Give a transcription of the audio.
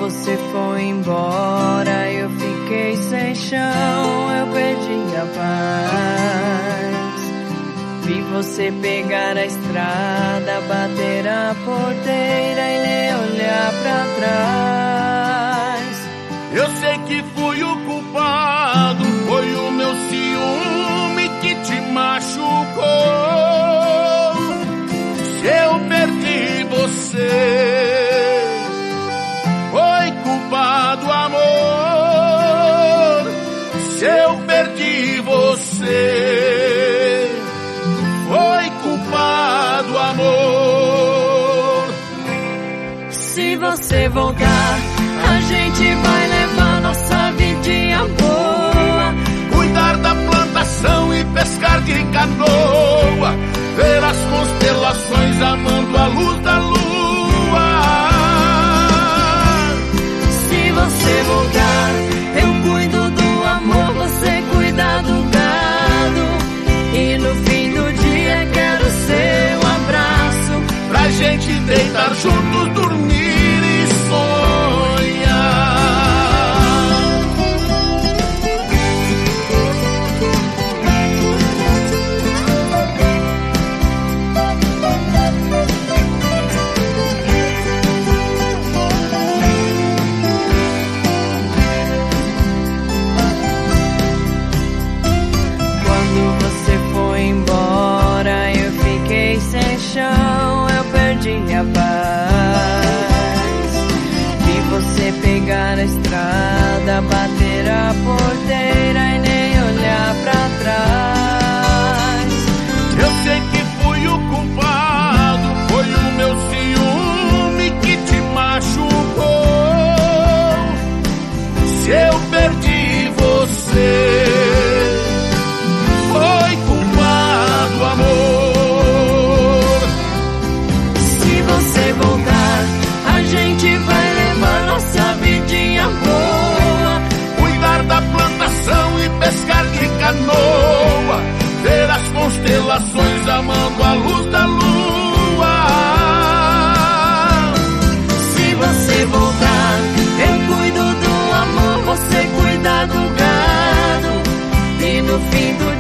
você foi embora, eu fiquei sem chão, eu perdi a paz. Vi você pegar a estrada, bater a porteira e nem olhar pra trás. Eu sei que fui o culpado, foi o meu ciúme que te machucou. Se eu perdi você, foi culpa do amor. Se eu perdi você, foi culpa do amor. Se você voltar, a gente vai levar nossa vidinha boa, cuidar da plantação e pescar de canoa, ver as constelações amando a luz da lua. Se você voltar, eu cuido do amor, você cuida do gado, e no fim do dia quero seu abraço, pra gente deitar juntos, dormir e sonhar. Eu perdi a paz. Vi você pegar a estrada, bater a porteira e nem olhar pra trás. Eu sei que fui o culpado, foi o meu ciúme que te machucou. Se eu perdi você, foi culpa do amor. Voltar, a gente vai levar nossa vidinha boa, cuidar da plantação e pescar de canoa, ver as constelações amando a luz da lua. Se você voltar, eu cuido do amor, você cuida do gado, e no fim do